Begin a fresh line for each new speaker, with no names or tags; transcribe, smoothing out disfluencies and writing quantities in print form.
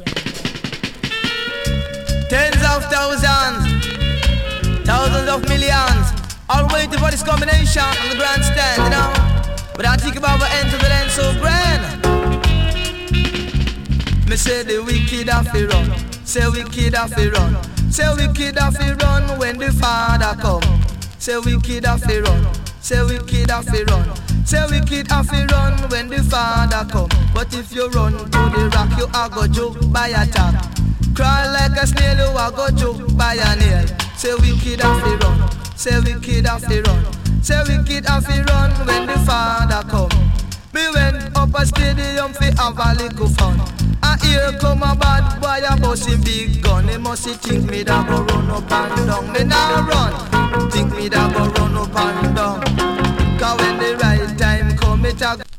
Tens of thousands, thousands of millions, all waiting for this combination on the grandstand, you know. But I think about what ends of it ain't so grand. Me say the wicked have to run, say wicked have to run, say wicked have to run when the Father come. Say wicked have to run, say wicked have to run, say wicked have to run when the Father come. But if you run to the rock, you are go choke by a tap. Crawl like a snail, you are go choke by a nail. Say wicked have to run, say wicked have to run, say wicked have to run when the Father come. Me went up a stadium fi have a little fun. And here come a bad boy a bustin' big gun. He must think me da go run up and down. Me nah run, think me da go run up and down. 'Cause when the right time come, it a